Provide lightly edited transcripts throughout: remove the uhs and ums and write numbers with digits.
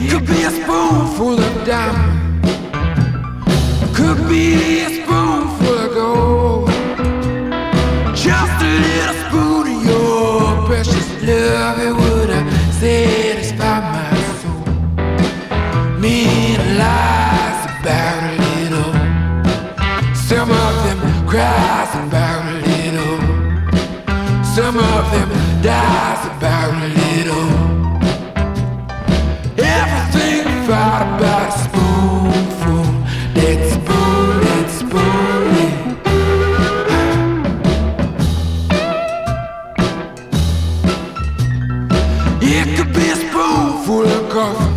could be a spoonful of diamond, could be a spoonful of gold. Just a little spoon of your precious love, it would have satisfied my soul. Mean lies about a little, some of them cries about a little, some of them dies about a little. Everything thought about a spoonful, that spoon, that spoon. It could be a spoonful of coffee,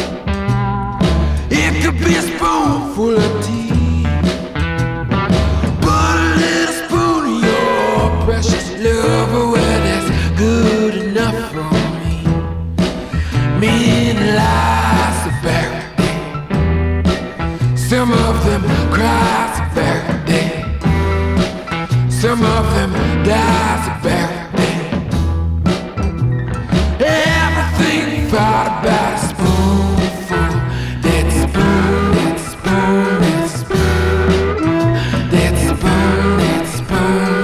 it could be a spoonful of tea, but a little spoon of your precious love, well, that's good enough for me. Mean lies about it, some of them cries about it, some of them dies about it. Everything thought about a spoonful, that spoon, that spoon, that spoon, that spoon, that spoon.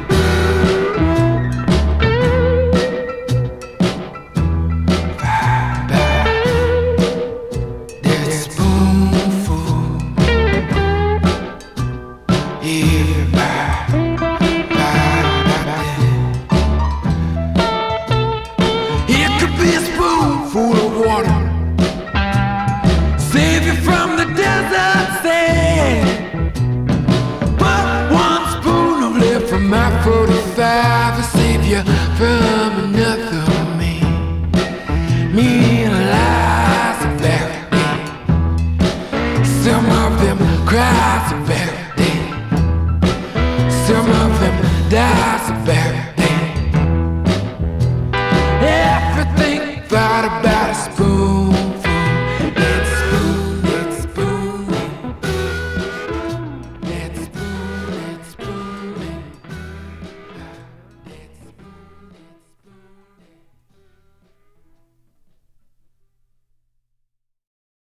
That spoonful, it could be a spoonful of water, save you from the desert sand. But one spoon of left from my 45 will save you from